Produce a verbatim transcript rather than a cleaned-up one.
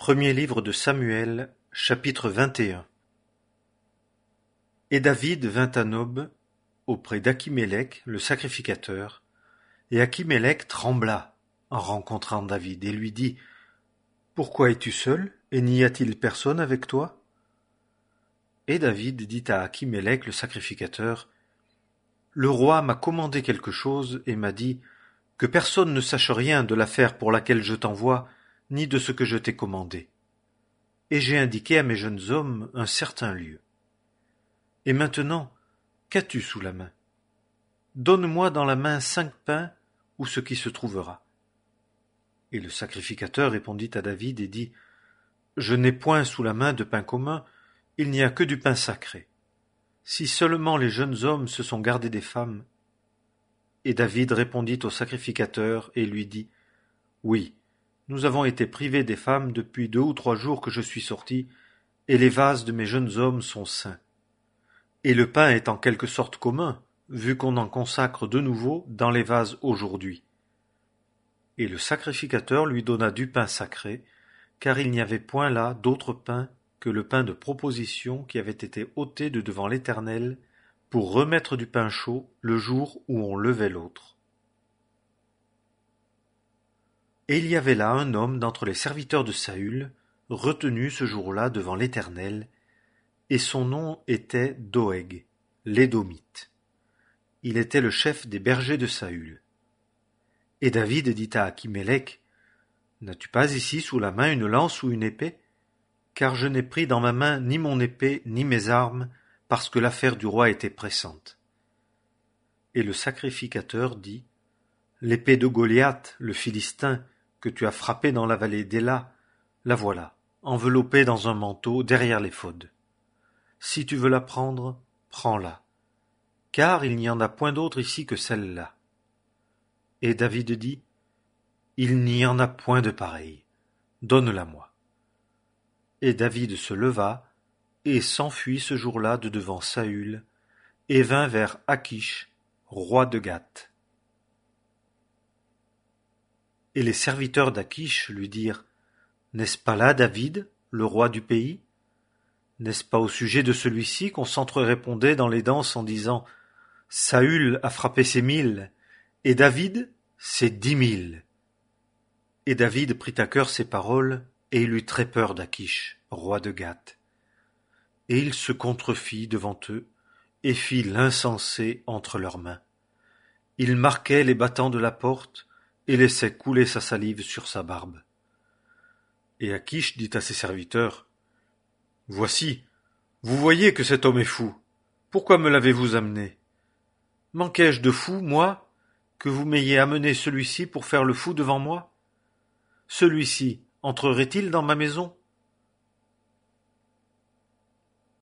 Premier livre de Samuel, chapitre vingt et un. Et David vint à Nob, auprès d'Akhimelech, le sacrificateur, et Akhimelech trembla en rencontrant David, et lui dit : Pourquoi es-tu seul, et n'y a-t-il personne avec toi ? Et David dit à Akhimelech, le sacrificateur : Le roi m'a commandé quelque chose, et m'a dit : Que personne ne sache rien de l'affaire pour laquelle je t'envoie, ni de ce que je t'ai commandé. Et j'ai indiqué à mes jeunes hommes un certain lieu. Et maintenant, qu'as-tu sous la main ? Donne-moi dans la main cinq pains, ou ce qui se trouvera. Et le sacrificateur répondit à David et dit : Je n'ai point sous la main de pain commun, il n'y a que du pain sacré. Si seulement les jeunes hommes se sont gardés des femmes. Et David répondit au sacrificateur et lui dit : Oui, nous avons été privés des femmes depuis deux ou trois jours que je suis sorti, et les vases de mes jeunes hommes sont sains. Et le pain est en quelque sorte commun, vu qu'on en consacre de nouveau dans les vases aujourd'hui. Et le sacrificateur lui donna du pain sacré, car il n'y avait point là d'autre pain que le pain de proposition qui avait été ôté de devant l'Éternel pour remettre du pain chaud le jour où on levait l'autre. Et il y avait là un homme d'entre les serviteurs de Saül, retenu ce jour-là devant l'Éternel, et son nom était Doeg, l'Édomite. Il était le chef des bergers de Saül. Et David dit à Akhimelech : N'as-tu pas ici sous la main une lance ou une épée ? Car je n'ai pris dans ma main ni mon épée ni mes armes, parce que l'affaire du roi était pressante. Et le sacrificateur dit : L'épée de Goliath, le Philistin, que tu as frappé dans la vallée d'Éla, la voilà, enveloppée dans un manteau derrière l'éphod. Si tu veux la prendre, prends-la, car il n'y en a point d'autre ici que celle-là. Et David dit : Il n'y en a point de pareille, donne-la-moi. Et David se leva et s'enfuit ce jour-là de devant Saül, et vint vers Achish, roi de Gath. Et les serviteurs d'Achish lui dirent : N'est-ce pas là David, le roi du pays ? N'est-ce pas au sujet de celui-ci qu'on s'entre-répondait dans les danses en disant : Saül a frappé ses mille, et David ses dix mille. Et David prit à cœur ces paroles, et il eut très peur d'Achish, roi de Gath. Et il se contrefit devant eux, et fit l'insensé entre leurs mains. Il marquait les battants de la porte, et laissait couler sa salive sur sa barbe. Et Achish dit à ses serviteurs : Voici, vous voyez que cet homme est fou. Pourquoi me l'avez-vous amené ? Manquais-je de fou, moi, que vous m'ayez amené celui-ci pour faire le fou devant moi ? Celui-ci entrerait-il dans ma maison ?